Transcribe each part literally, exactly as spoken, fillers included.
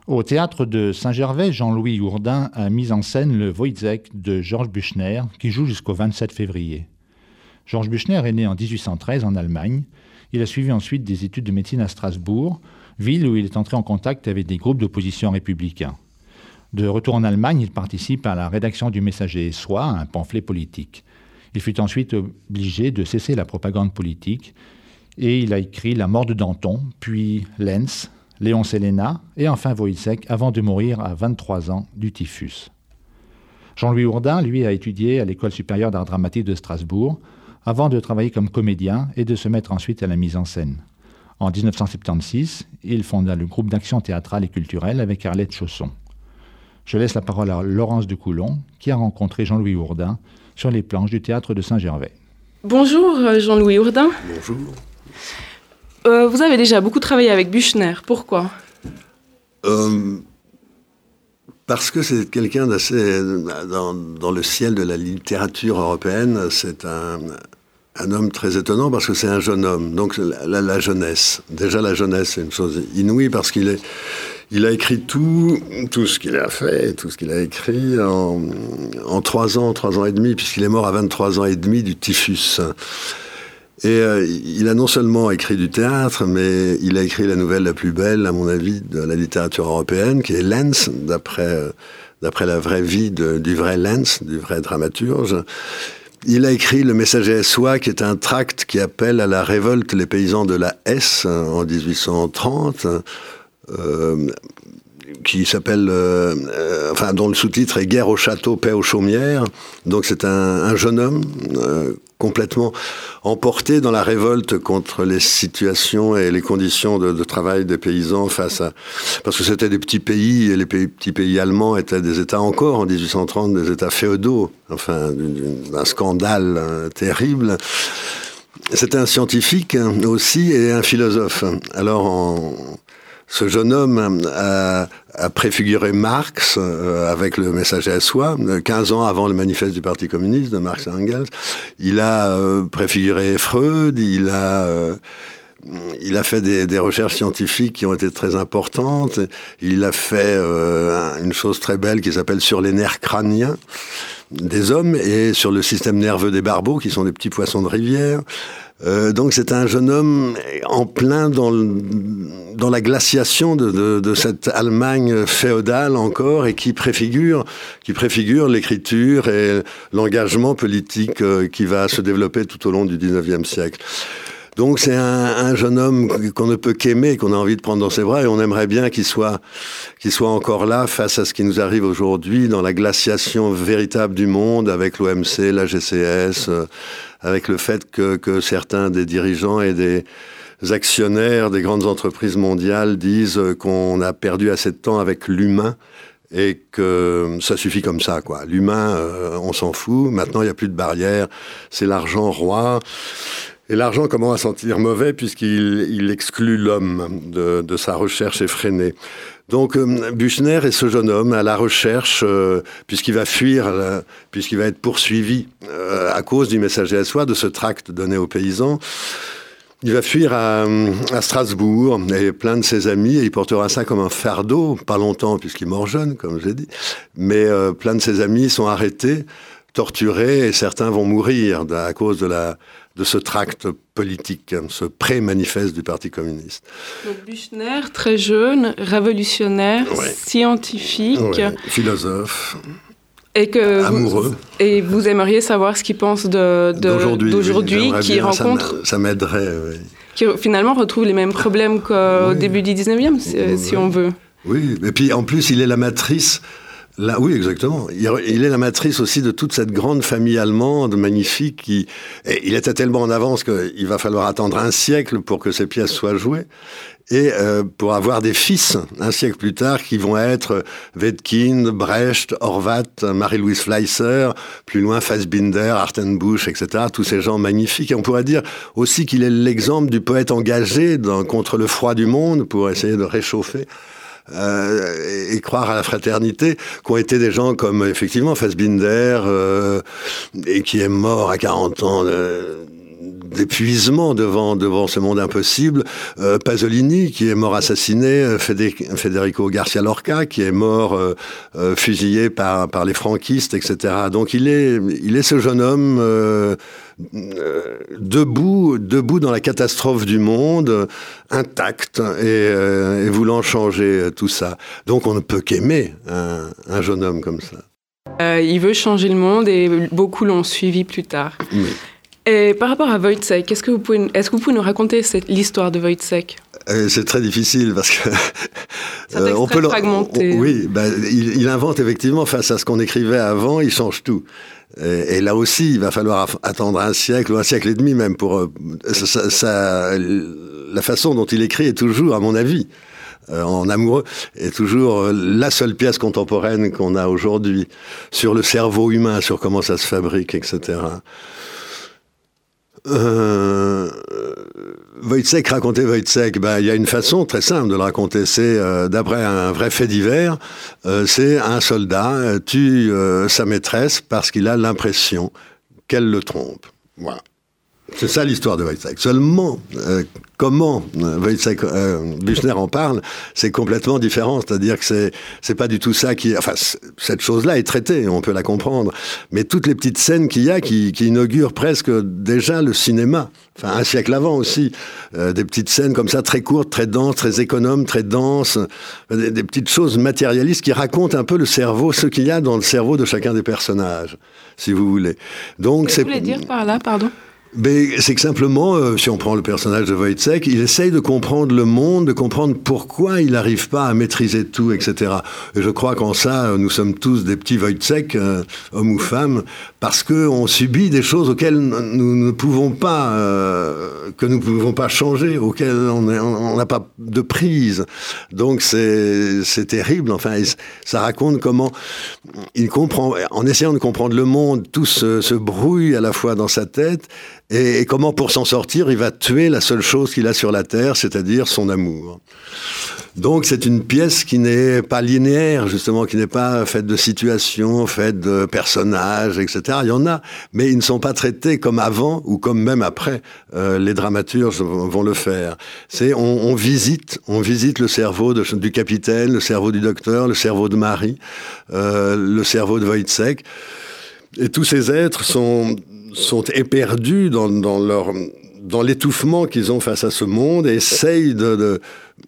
Au théâtre de Saint-Gervais, Jean-Louis Hourdin a mis en scène le Woyzeck de Georges Büchner, qui joue jusqu'au vingt-sept février. Georges Büchner est né en dix-huit cent treize en Allemagne. Il a suivi ensuite des études de médecine à Strasbourg, ville où il est entré en contact avec des groupes d'opposition républicains. De retour en Allemagne, il participe à la rédaction du Messager Soi, un pamphlet politique. Il fut ensuite obligé de cesser la propagande politique et il a écrit La mort de Danton, puis Lenz, Léon Séléna et enfin Woyzeck avant de mourir à vingt-trois ans du typhus. Jean-Louis Hourdin, lui, a étudié à l'École supérieure d'art dramatique de Strasbourg avant de travailler comme comédien et de se mettre ensuite à la mise en scène. En dix-neuf cent soixante-seize, il fonda le groupe d'action théâtrale et culturelle avec Arlette Chausson. Je laisse la parole à Laurence de Coulon, qui a rencontré Jean-Louis Hourdin sur les planches du théâtre de Saint-Gervais. Bonjour Jean-Louis Hourdin. Bonjour. Euh, vous avez déjà beaucoup travaillé avec Büchner. Pourquoi ? euh, Parce que c'est quelqu'un d'assez... Dans, dans le ciel de la littérature européenne, c'est un, un homme très étonnant parce que c'est un jeune homme. Donc la, la jeunesse. Déjà la jeunesse, c'est une chose inouïe parce qu'il est... Il a écrit tout, tout ce qu'il a fait, tout ce qu'il a écrit en, en trois ans, trois ans et demi, puisqu'il est mort à vingt-trois ans et demi du typhus. Et euh, il a non seulement écrit du théâtre, mais il a écrit la nouvelle la plus belle, à mon avis, de la littérature européenne, qui est Lenz, d'après, euh, d'après la vraie vie de, du vrai Lenz, du vrai dramaturge. Il a écrit Le Messager Soi, qui est un tract qui appelle à la révolte les paysans de la Hesse en dix-huit cent trente, euh, qui s'appelle, euh, euh, enfin, dont le sous-titre est « Guerre au château, paix aux chaumières ». Donc c'est un, un jeune homme euh, complètement emporté dans la révolte contre les situations et les conditions de, de travail des paysans face à... Parce que c'était des petits pays, et les pays, petits pays allemands étaient des États encore, en dix-huit cent trente, des États féodaux, enfin, d'un scandale hein, terrible. C'était un scientifique aussi et un philosophe. Alors, en... Ce jeune homme a, a préfiguré Marx euh, avec le Messager à soi, quinze ans avant le manifeste du Parti communiste de Marx et Engels. Il a euh, préfiguré Freud, il a, euh, il a fait des, des recherches scientifiques qui ont été très importantes. Il a fait euh, une chose très belle qui s'appelle « Sur les nerfs crâniens » des hommes et sur le système nerveux des barbeaux, qui sont des petits poissons de rivière. Euh, donc c'est un jeune homme en plein dans, le, dans la glaciation de, de, de cette Allemagne féodale encore et qui préfigure, qui préfigure l'écriture et l'engagement politique euh, qui va se développer tout au long du dix-neuvième siècle. Donc c'est un, un jeune homme qu'on ne peut qu'aimer, qu'on a envie de prendre dans ses bras et on aimerait bien qu'il soit, qu'il soit encore là face à ce qui nous arrive aujourd'hui dans la glaciation véritable du monde avec l'O M C, la G C S, euh, avec le fait que, que certains des dirigeants et des actionnaires des grandes entreprises mondiales disent qu'on a perdu assez de temps avec l'humain et que ça suffit comme ça, quoi. L'humain, euh, on s'en fout. Maintenant, il n'y a plus de barrières. C'est l'argent roi. Et l'argent commence à sentir mauvais puisqu'il il exclut l'homme de, de sa recherche effrénée. Donc euh, Büchner est ce jeune homme à la recherche, euh, puisqu'il va fuir, euh, puisqu'il va être poursuivi euh, à cause du Messager à soi, de ce tract donné aux paysans. Il va fuir à, à Strasbourg, et plein de ses amis, et il portera ça comme un fardeau, pas longtemps puisqu'il est mort jeune, comme j'ai dit, mais euh, plein de ses amis sont arrêtés, torturés, et certains vont mourir à cause de la... de ce tract politique, ce pré-manifeste du Parti communiste. Donc Büchner, très jeune, révolutionnaire, ouais. scientifique, ouais. philosophe, et que amoureux. Vous, et vous aimeriez savoir ce qu'il pense de, de, d'aujourd'hui, d'aujourd'hui oui, qui bien, rencontre... Ça m'aiderait, oui. Qui finalement retrouve les mêmes problèmes qu'au oui. début du dix-neuvième, si, oui. si on veut. Oui, et puis en plus, il est la matrice... Là, oui, exactement. Il, il est la matrice aussi de toute cette grande famille allemande magnifique. Qui, et il était tellement en avance qu'il va falloir attendre un siècle pour que ces pièces soient jouées. Et euh, pour avoir des fils, un siècle plus tard, qui vont être Wedekind, Brecht, Horvath, Marie-Louise Fleischer, plus loin Fassbinder, Artenbusch, et cetera. Tous ces gens magnifiques. Et on pourrait dire aussi qu'il est l'exemple du poète engagé dans, contre le froid du monde pour essayer de réchauffer. Euh, et croire à la fraternité, qu'ont été des gens comme, effectivement, Fassbinder, euh, et qui est mort à quarante ans de, d'épuisement devant, devant ce monde impossible. Euh, Pasolini, qui est mort assassiné, Federico Garcia Lorca, qui est mort euh, euh, fusillé par, par les franquistes, et cetera. Donc il est, il est ce jeune homme euh, euh, debout, debout dans la catastrophe du monde, intact, et, euh, et voulant changer tout ça. Donc on ne peut qu'aimer un, un jeune homme comme ça. Euh, il veut changer le monde et beaucoup l'ont suivi plus tard. Oui. Et par rapport à Wojciech, est-ce que vous pouvez, est-ce que vous pouvez nous raconter cette, l'histoire de Wojciech ? euh, C'est très difficile parce que euh, on peut le, fragmenté. On, oui, bah, il, il invente effectivement face à ce qu'on écrivait avant, il change tout. Et, et là aussi, il va falloir attendre un siècle ou un siècle et demi même pour ça, ça, la façon dont il écrit est toujours, à mon avis, Euh, en amoureux, est toujours euh, la seule pièce contemporaine qu'on a aujourd'hui sur le cerveau humain, sur comment ça se fabrique, et cetera. Euh, Wojciech, raconter Wojciech, ben, il y a une façon très simple de le raconter, c'est euh, d'après un vrai fait divers, euh, c'est un soldat euh, tue euh, sa maîtresse parce qu'il a l'impression qu'elle le trompe. Voilà. C'est ça l'histoire de Wojciech. Seulement, euh, comment euh, Wojciech euh, Büchner en parle, c'est complètement différent. C'est-à-dire que c'est c'est pas du tout ça qui... Enfin, cette chose-là est traitée, on peut la comprendre. Mais toutes les petites scènes qu'il y a qui, qui inaugurent presque déjà le cinéma, enfin un siècle avant aussi, euh, des petites scènes comme ça, très courtes, très denses, très économes, très denses, des, des petites choses matérialistes qui racontent un peu le cerveau, ce qu'il y a dans le cerveau de chacun des personnages, si vous voulez. Donc, Qu'est-ce que vous voulez dire par là, pardon ? Mais c'est que simplement, euh, si on prend le personnage de Wojciech, il essaye de comprendre le monde, de comprendre pourquoi il n'arrive pas à maîtriser tout, et cetera. Et je crois qu'en ça, nous sommes tous des petits Wojciech, euh, hommes ou femmes, parce qu'on subit des choses auxquelles nous ne pouvons pas, euh, que nous ne pouvons pas changer, auxquelles on n'a pas de prise. Donc c'est, c'est terrible. Enfin, ça raconte comment il comprend, en essayant de comprendre le monde, tout se, se brouille à la fois dans sa tête. Et, et comment, pour s'en sortir, il va tuer la seule chose qu'il a sur la terre, c'est-à-dire son amour. Donc, c'est une pièce qui n'est pas linéaire, justement, qui n'est pas faite de situations, faite de personnages, et cetera. Il y en a, mais ils ne sont pas traités comme avant ou comme même après. Euh, les dramaturges vont le faire. C'est, on, on visite, on visite le cerveau de, du capitaine, le cerveau du docteur, le cerveau de Marie, euh, le cerveau de Wojciech. Et tous ces êtres sont... sont éperdus dans, dans, leur, dans l'étouffement qu'ils ont face à ce monde et essayent de, de,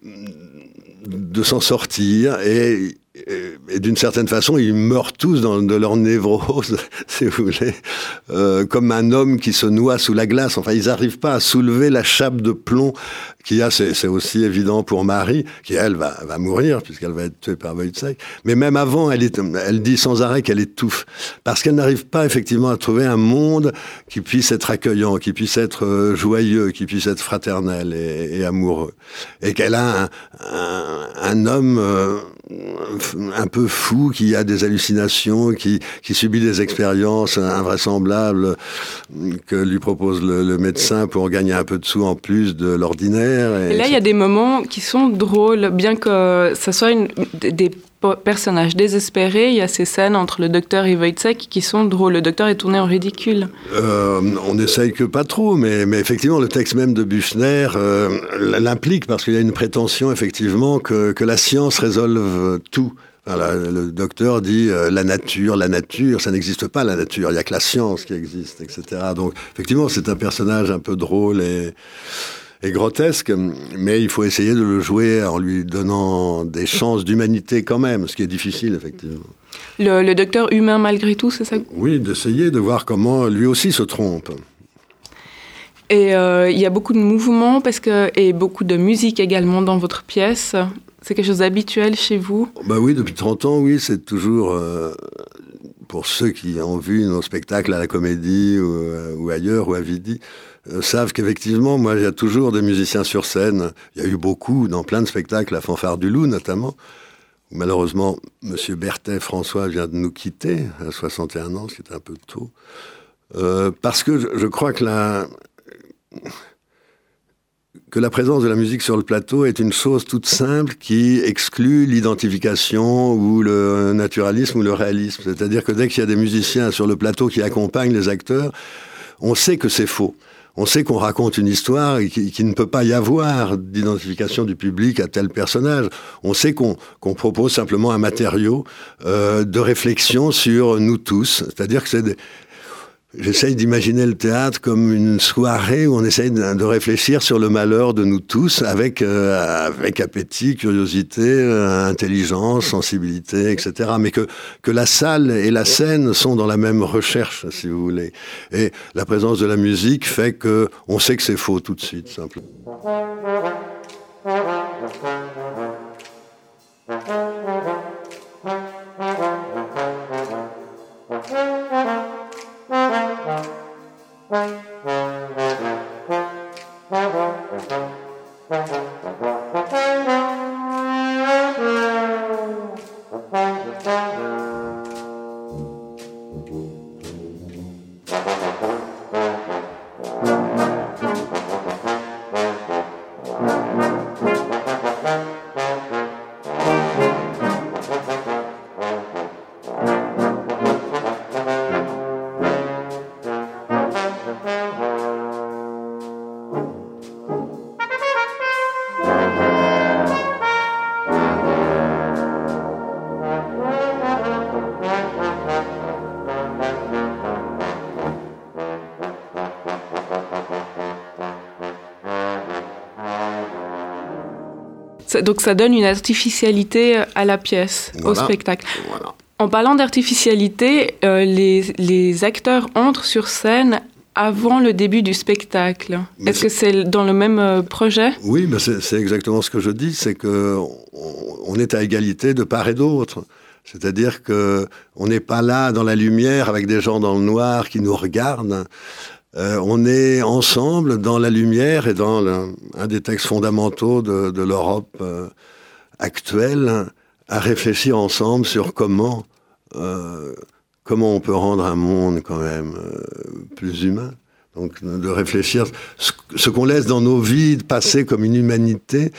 de s'en sortir. Et, et, et d'une certaine façon, ils meurent tous dans, de leur névrose, si vous voulez, euh, comme un homme qui se noie sous la glace. Enfin, ils n'arrivent pas à soulever la chape de plomb qu'il y a. C'est, c'est aussi évident pour Marie, qui, elle, va, va mourir, puisqu'elle va être tuée par Wojciech. Mais même avant, elle, est, elle dit sans arrêt qu'elle étouffe, parce qu'elle n'arrive pas effectivement à trouver un monde qui puisse être accueillant, qui puisse être joyeux, qui puisse être fraternel et, et amoureux. Et qu'elle a un, un, un homme euh, un peu fou, qui a des hallucinations, qui, qui subit des expériences invraisemblables que lui propose le, le médecin pour gagner un peu de sous en plus de l'ordinaire. Et, et là, il y a des moments qui sont drôles, bien que ça soit une, des personnages désespérés. Il y a ces scènes entre le docteur et Wojciech qui sont drôles. Le docteur est tourné en ridicule. Euh, on essaye que pas trop, mais, mais effectivement, le texte même de Büchner euh, l'implique, parce qu'il y a une prétention, effectivement, que, que la science résolve tout. Voilà, le docteur dit euh, la nature, la nature, ça n'existe pas la nature, il n'y a que la science qui existe, et cetera. Donc, effectivement, c'est un personnage un peu drôle et... et grotesque, mais il faut essayer de le jouer en lui donnant des chances d'humanité quand même, ce qui est difficile, effectivement. Le, le docteur humain malgré tout, c'est ça ? Oui, d'essayer de voir comment lui aussi se trompe. Et euh, il y a beaucoup de mouvements parce que, et beaucoup de musique également dans votre pièce. C'est quelque chose d'habituel chez vous ? Bah oui, depuis trente ans, oui, c'est toujours... Euh, pour ceux qui ont vu nos spectacles à la Comédie ou, euh, ou ailleurs, ou à Vidi, Euh, savent qu'effectivement, moi, il y a toujours des musiciens sur scène. Il y a eu beaucoup dans plein de spectacles, la Fanfare du Loup notamment. Malheureusement, M. Berthet François vient de nous quitter à soixante et un ans, ce qui est un peu tôt. Euh, parce que je, je crois que la, que la présence de la musique sur le plateau est une chose toute simple qui exclut l'identification ou le naturalisme ou le réalisme. C'est-à-dire que dès qu'il y a des musiciens sur le plateau qui accompagnent les acteurs, on sait que c'est faux. on sait qu'on raconte une histoire et qu'il, qu'il ne peut pas y avoir d'identification du public à tel personnage. On sait qu'on, qu'on propose simplement un matériau euh, de réflexion sur nous tous. C'est-à-dire que c'est des... J'essaye d'imaginer le théâtre comme une soirée où on essaye de, de réfléchir sur le malheur de nous tous avec, euh, avec appétit, curiosité, euh, intelligence, sensibilité, et cetera. Mais que, que la salle et la scène sont dans la même recherche, si vous voulez. Et la présence de la musique fait qu'on sait que c'est faux tout de suite, simplement. Donc ça donne une artificialité à la pièce, voilà, au spectacle. Voilà. En parlant d'artificialité, euh, les, les acteurs entrent sur scène avant le début du spectacle. Mais Est-ce c'est... que c'est dans le même euh, projet ? Oui, mais c'est, c'est exactement ce que je dis, c'est qu'on on est à égalité de part et d'autre. C'est-à-dire qu'on n'est pas là dans la lumière avec des gens dans le noir qui nous regardent. Euh, on est ensemble dans la lumière et dans le, un des textes fondamentaux de, de l'Europe euh, actuelle, à réfléchir ensemble sur comment, euh, comment on peut rendre un monde quand même euh, plus humain. Donc de réfléchir ce, ce qu'on laisse dans nos vies passer comme une humanité.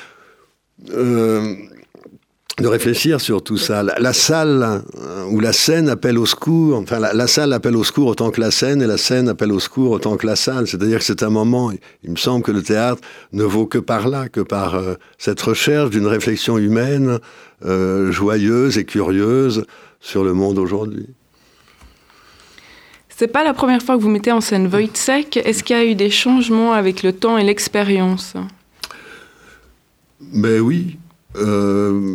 Euh, de réfléchir sur tout ça. La, la salle ou la scène appelle au secours, enfin la, la salle appelle au secours autant que la scène, et la scène appelle au secours autant que la salle. C'est-à-dire que c'est un moment, il me semble que le théâtre ne vaut que par là, que par euh, cette recherche d'une réflexion humaine, euh, joyeuse et curieuse sur le monde aujourd'hui. C'est pas la première fois que vous mettez en scène Wojciech. Est-ce qu'il y a eu des changements avec le temps et l'expérience ? Ben oui. Euh...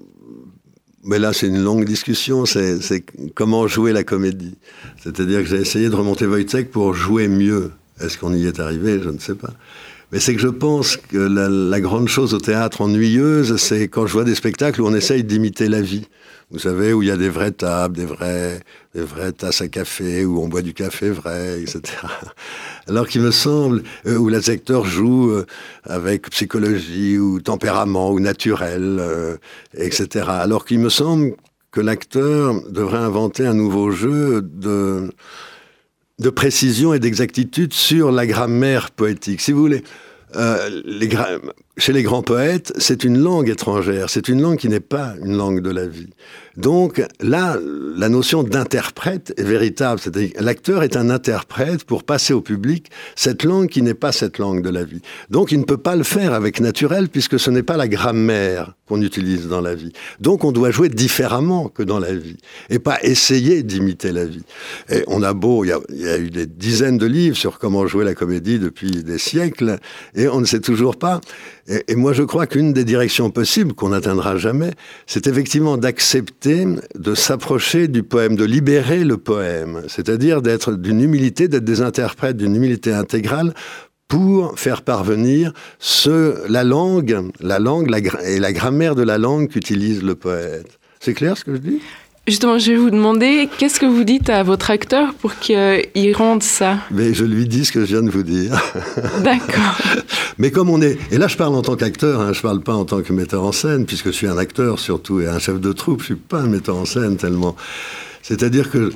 Mais là, c'est une longue discussion, c'est, c'est comment jouer la comédie. C'est-à-dire que j'ai essayé de remonter Wojciech pour jouer mieux. Est-ce qu'on y est arrivé ? Je ne sais pas. Mais c'est que je pense que la, la grande chose au théâtre ennuyeuse, c'est quand je vois des spectacles où on essaye d'imiter la vie. Vous savez, où il y a des vraies tables, des vraies, des vraies tasses à café, où on boit du café vrai, et cetera. Alors qu'il me semble, euh, où les acteurs jouent euh, avec psychologie, ou tempérament, ou naturel, euh, et cetera. Alors qu'il me semble que l'acteur devrait inventer un nouveau jeu de, de précision et d'exactitude sur la grammaire poétique. Si vous voulez, euh, les gra- chez les grands poètes, c'est une langue étrangère, c'est une langue qui n'est pas une langue de la vie. Donc là, la notion d'interprète est véritable, c'est-à-dire l'acteur est un interprète pour passer au public cette langue qui n'est pas cette langue de la vie. Donc il ne peut pas le faire avec naturel puisque ce n'est pas la grammaire qu'on utilise dans la vie. Donc on doit jouer différemment que dans la vie et pas essayer d'imiter la vie. Et on a beau, il y a, il y a eu des dizaines de livres sur comment jouer la comédie depuis des siècles et on ne sait toujours pas. Et, et moi, je crois qu'une des directions possibles, qu'on n'atteindra jamais, c'est effectivement d'accepter de s'approcher du poème, de libérer le poème, c'est-à-dire d'être d'une humilité, d'être des interprètes d'une humilité intégrale pour faire parvenir ce, la langue, la langue la, et la grammaire de la langue qu'utilise le poète. C'est clair ce que je dis ? Justement, je vais vous demander, qu'est-ce que vous dites à votre acteur pour qu'il rende ça ? Mais je lui dis ce que je viens de vous dire. D'accord. Mais comme on est... Et là, je parle en tant qu'acteur, hein, je ne parle pas en tant que metteur en scène, puisque je suis un acteur surtout, et un chef de troupe, je ne suis pas un metteur en scène tellement. C'est-à-dire que,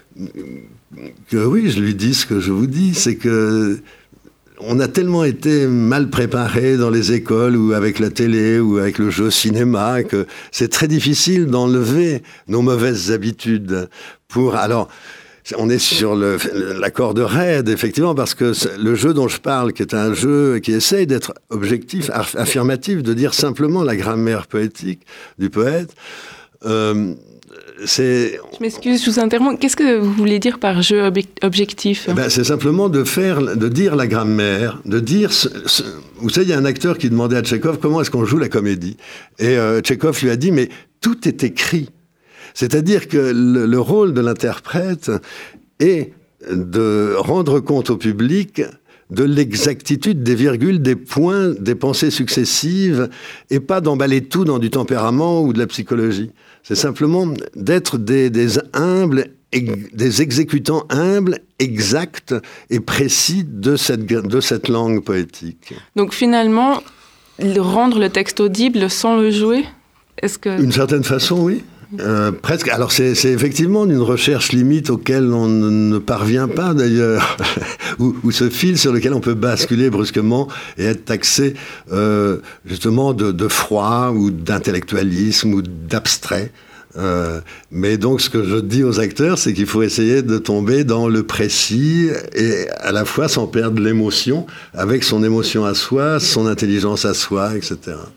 que, oui, je lui dis ce que je vous dis, c'est que... On a tellement été mal préparés dans les écoles ou avec la télé ou avec le jeu cinéma que c'est très difficile d'enlever nos mauvaises habitudes. Pour alors, on est sur le, la corde raide, effectivement, parce que le jeu dont je parle, qui est un jeu qui essaye d'être objectif, affirmatif, de dire simplement la grammaire poétique du poète, euh, c'est... Je m'excuse, je vous interromps. Qu'est-ce que vous voulez dire par jeu ob- objectif ? Ben, c'est simplement de faire, de dire la grammaire, de dire... Ce, ce, vous savez, il y a un acteur qui demandait à Tchekhov comment est-ce qu'on joue la comédie. Et euh, Tchekhov lui a dit, mais tout est écrit. C'est-à-dire que le, le rôle de l'interprète est de rendre compte au public de l'exactitude des virgules, des points, des pensées successives, et pas d'emballer tout dans du tempérament ou de la psychologie. C'est simplement d'être des, des humbles, des exécutants humbles, exacts et précis de cette, de cette langue poétique. Donc finalement, rendre le texte audible sans le jouer, est-ce que... D'une certaine façon, oui. Euh, presque. Alors c'est, c'est effectivement une recherche limite auquel on ne parvient pas d'ailleurs, ou, ou ce fil sur lequel on peut basculer brusquement et être taxé euh, justement de, de froid ou d'intellectualisme ou d'abstrait. Euh, mais donc ce que je dis aux acteurs, c'est qu'il faut essayer de tomber dans le précis et à la fois sans perdre l'émotion, avec son émotion à soi, son intelligence à soi, et cetera.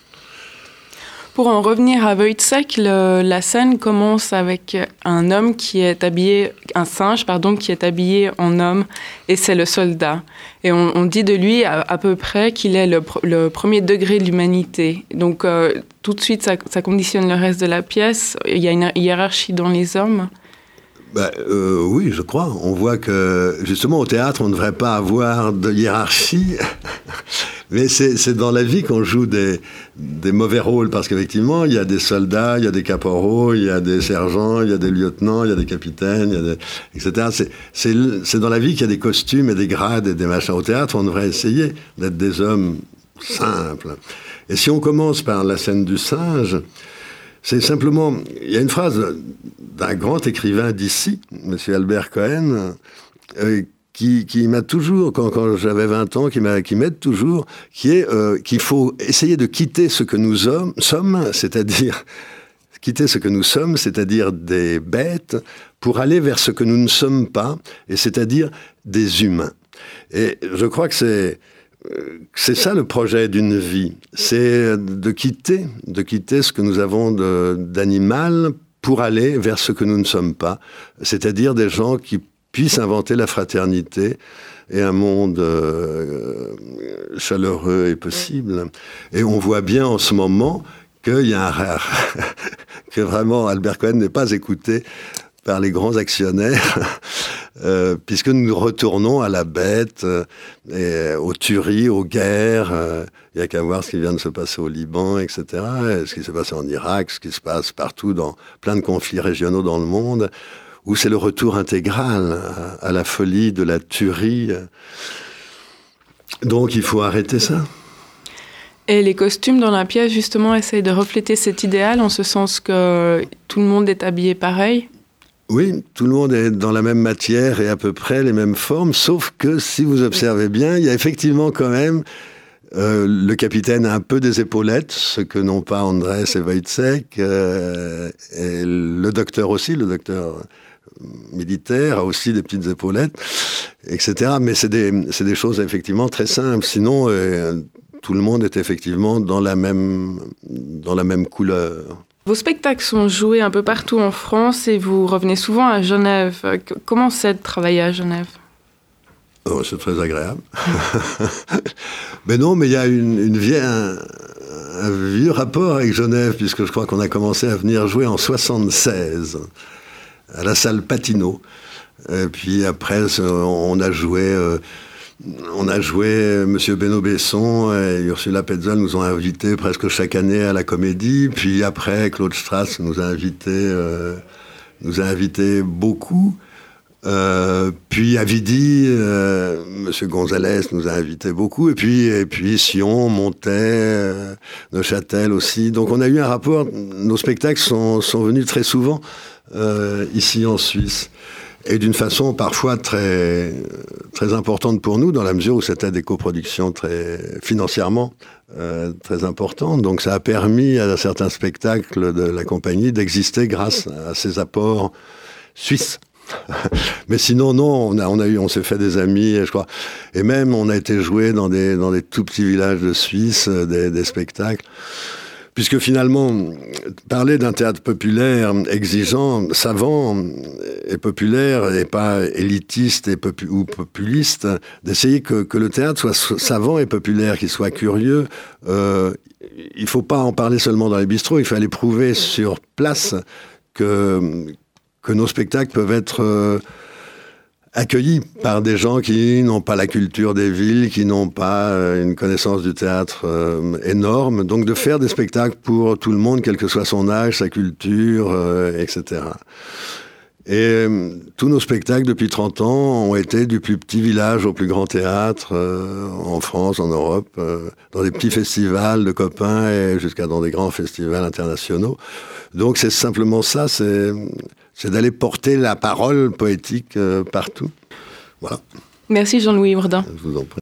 Pour en revenir à Woyzeck, le, la scène commence avec un homme qui est habillé, un singe, pardon, qui est habillé en homme, et c'est le soldat. Et on, on dit de lui à, à peu près qu'il est le, le premier degré de l'humanité. Donc euh, tout de suite, ça, ça conditionne le reste de la pièce. Il y a une hiérarchie dans les hommes. Ben, euh, oui, je crois. On voit que, justement, au théâtre, on ne devrait pas avoir de hiérarchie. Mais c'est, c'est dans la vie qu'on joue des, des mauvais rôles, parce qu'effectivement, il y a des soldats, il y a des caporaux, il y a des sergents, il y a des lieutenants, il y a des capitaines, il y a des, et cetera. C'est, c'est, c'est dans la vie qu'il y a des costumes et des grades et des machins. Au théâtre, on devrait essayer d'être des hommes simples. Et si on commence par la scène du singe... C'est simplement... Il y a une phrase d'un grand écrivain d'ici, M. Albert Cohen, euh, qui, qui m'a toujours, quand, quand j'avais vingt ans, qui, m'a, qui m'aide toujours, qui est euh, qu'il faut essayer de quitter ce que nous sommes, sommes, c'est-à-dire... quitter ce que nous sommes, c'est-à-dire des bêtes, pour aller vers ce que nous ne sommes pas, et c'est-à-dire des humains. Et je crois que c'est... C'est ça le projet d'une vie, c'est de quitter, de quitter ce que nous avons de, d'animal pour aller vers ce que nous ne sommes pas, c'est-à-dire des gens qui puissent inventer la fraternité et un monde euh, chaleureux et possible. Et on voit bien en ce moment qu'il y a un rare, que vraiment Albert Cohen n'est pas écouté par les grands actionnaires, euh, puisque nous retournons à la bête, euh, et aux tueries, aux guerres. Il euh, n'y a qu'à voir ce qui vient de se passer au Liban, et cetera, et ce qui s'est passé en Irak, ce qui se passe partout dans plein de conflits régionaux dans le monde, où c'est le retour intégral à, à la folie de la tuerie. Donc il faut arrêter ça. Et les costumes dans la pièce, justement, essayent de refléter cet idéal, en ce sens que tout le monde est habillé pareil. Oui, tout le monde est dans la même matière et à peu près les mêmes formes, sauf que si vous observez bien, il y a effectivement quand même, euh, le capitaine a un peu des épaulettes, ce que n'ont pas Andrés et Woyzeck, euh, et le docteur aussi, le docteur militaire a aussi des petites épaulettes, et cetera. Mais c'est des, c'est des choses effectivement très simples, sinon euh, tout le monde est effectivement dans la même, dans la même couleur. Vos spectacles sont joués un peu partout en France et vous revenez souvent à Genève. Comment c'est de travailler à Genève ? Oh, c'est très agréable. Mais non, mais il y a une, une vieille, un, un vieux rapport avec Genève, puisque je crois qu'on a commencé à venir jouer en soixante-seize, à la salle Patino. Et puis après, on a joué... Euh, On a joué, M. Benoît Besson et Ursula Petzold nous ont invités presque chaque année à la Comédie. Puis après, Claude Strass nous a invités, euh, nous a invités beaucoup. Euh, puis à Vidi, euh, M. Gonzalez nous a invités beaucoup. Et puis, et puis Sion, Montet, euh, Neuchâtel aussi. Donc on a eu un rapport. Nos spectacles sont, sont venus très souvent euh, ici en Suisse. Et d'une façon parfois très, très importante pour nous, dans la mesure où c'était des coproductions très, financièrement euh, très importantes. Donc ça a permis à certains spectacles de la compagnie d'exister grâce à ces apports suisses. Mais sinon, non, on, a, on, a eu, on s'est fait des amis, je crois. Et même, on a été joué dans des, dans des tout petits villages de Suisse, des, des spectacles. Puisque finalement, parler d'un théâtre populaire, exigeant, savant et populaire, et pas élitiste et popu- ou populiste, d'essayer que, que le théâtre soit savant et populaire, qu'il soit curieux, euh, il ne faut pas en parler seulement dans les bistrots, il faut aller prouver sur place que, que nos spectacles peuvent être... Euh, accueillis par des gens qui n'ont pas la culture des villes, qui n'ont pas une connaissance du théâtre euh, énorme. Donc de faire des spectacles pour tout le monde, quel que soit son âge, sa culture, euh, et cetera. Et euh, tous nos spectacles depuis trente ans ont été du plus petit village au plus grand théâtre, euh, en France, en Europe, euh, dans des petits festivals de copains et jusqu'à dans des grands festivals internationaux. Donc c'est simplement ça, c'est... c'est d'aller porter la parole poétique euh, partout. Voilà. Merci Jean-Louis Jourdain. Je vous en prie.